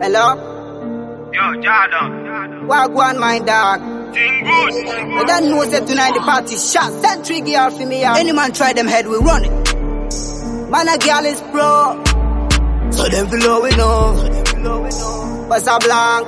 Hello? Yo, Jordan. Wagwan, my dog. Thing good. You don't know say tonight the party shot. Send 3 girl for me. Any man try them head, we run it. Man, a girl is pro. So them below we know. What's a blank?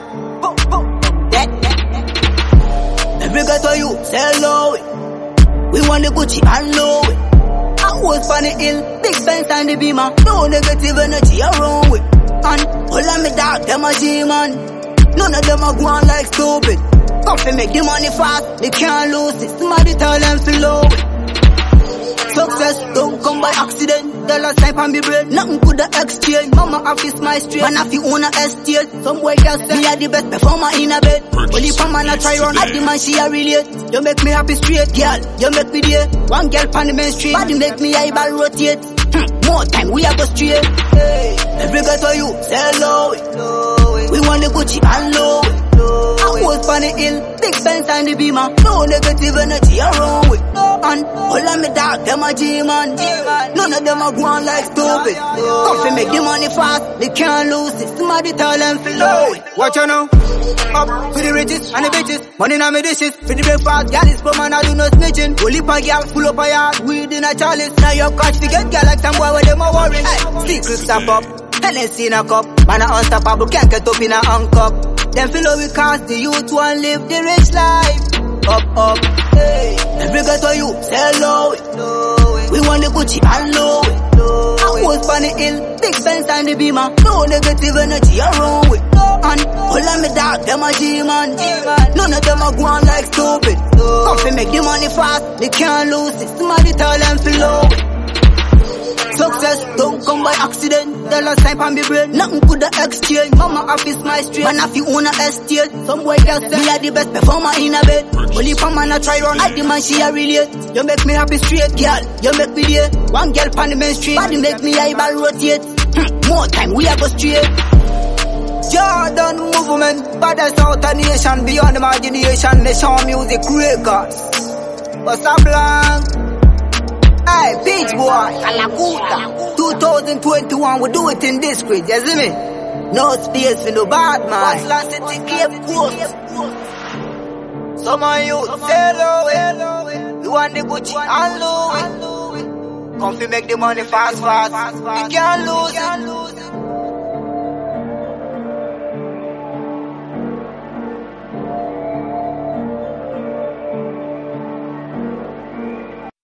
Every girl to you, say low it. We want the Gucci and low it. I was on the hill, big Benz and the Beamer. No negative energy around with. And all of me dog, them a G-man. None of them are going like stupid. Come to make the money fast, they can't lose it. Somebody tell them to low it. Success don't come by accident. Dollar type and be bread, nothing could the exchange. Mama office my street, man if you own a estate. Some boy can say me are the best performer in a bed. Only for man I try run, at the man she a relate. You make me happy straight, girl, you make me there. One girl on the main street, body make me eyeball rotate. More time we a go straight. Every girl to you, say low it. We want the Gucci and low it. I was on the hill, big Benz and the Beamer. No negative energy around with. And all of me dog, them a G-man. None of them are going like stupid. Come to make the money fast, they can't lose it. Somebody tell them to low it. Watch you now. Up to the riches and the bitches. Money in my dishes. For the breakfast, girl is poor man, I do no snitching. Only for girl, full up a yard, weed in a chalice. Now you catch the get girl like some boy where them a worry. Secret stop up, Hennessy in a cup. Man a unstoppable, can't get up in a handcuff. Them feel how we cast the youth one live the rich life. Up, hey. Every girl to you, say low it. We want the Gucci and low it. I was on the hill, big Benz and the Beamer. No negative energy around with. And all of me dog, them a G-man. None of them are going like stupid. Come to make the money fast, they can't lose it. Somebody tell them to low it. Success don't come by accident. Dollar type and be bread, nothing could the exchange. Mama office my street, man if you own a estate. Some boy can say me are the best performer in a bed. Only for man I try run, I the man she a relate. You make me happy straight, girl, you make me there. One girl on the main street, body make me eyeball rotate. More time we a go straight. Jordan movement, baddest out a nation, beyond imagination. Nation music records. What's a blank? Hey, Beach Boy, Kalakuta. 2021, we do it in this grid, you see me? No space for no bad man. What's last in Cape Coast? Some of you, say low it. You want the Gucci and low it. Come to make the money fast. You can't lose it.